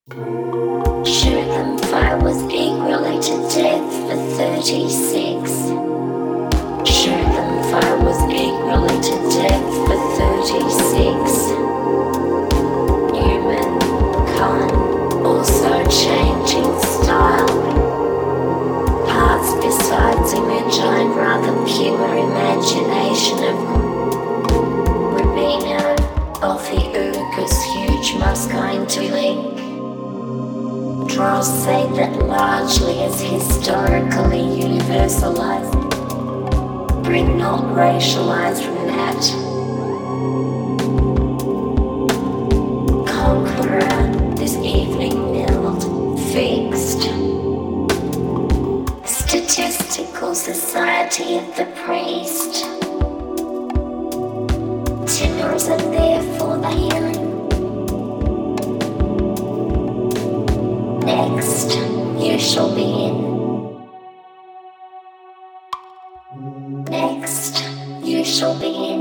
Shoot them fire was equally to death for 36. Shoot them fire was equally to death for 36. Human kind, also changing style. Parts besides image, I'd rather pure imagination of Rubino, of the Ugas, huge Muscine dwelling. Draws say that largely is historically universalized, but not racialized from that. Conqueror, this evening milled, fixed. Statistical Society of the Priest. Tenors are there for the hearing. Next, you shall be in. Next, you shall be in.